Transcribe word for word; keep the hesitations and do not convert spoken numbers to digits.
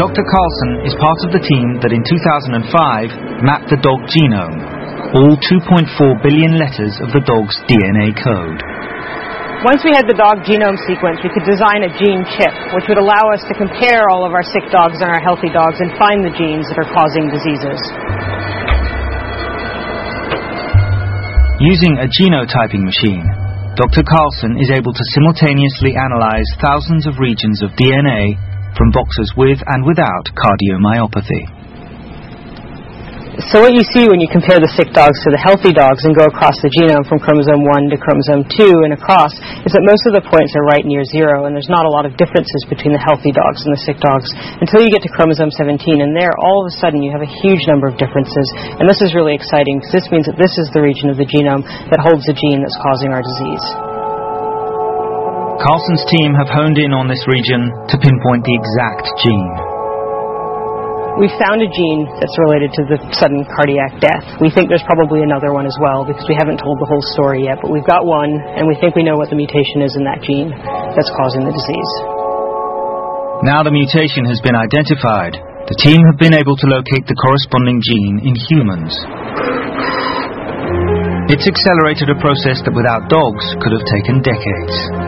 Doctor Carlson is part of the team that in two thousand five mapped the dog genome, all two point four billion letters of the dog's D N A code. Once we had the dog genome sequence, we could design a gene chip, which would allow us to compare all of our sick dogs and our healthy dogs and find the genes that are causing diseases. Using a genotyping machine, Doctor Carlson is able to simultaneously analyze thousands of regions of D N A from boxers with and without cardiomyopathy. So what you see when you compare the sick dogs to the healthy dogs and go across the genome from chromosome one to chromosome two and across is that most of the points are right near zero, and there's not a lot of differences between the healthy dogs and the sick dogs until you get to chromosome seventeen, and there all of a sudden you have a huge number of differences, and this is really exciting because this means that this is the region of the genome that holds the gene that's causing our disease. Carlson's team have honed in on this region to pinpoint the exact gene. We found a gene that's related to the sudden cardiac death. We think there's probably another one as well because we haven't told the whole story yet, but we've got one, and we think we know what the mutation is in that gene that's causing the disease. Now the mutation has been identified, the team have been able to locate the corresponding gene in humans. It's accelerated a process that without dogs could have taken decades.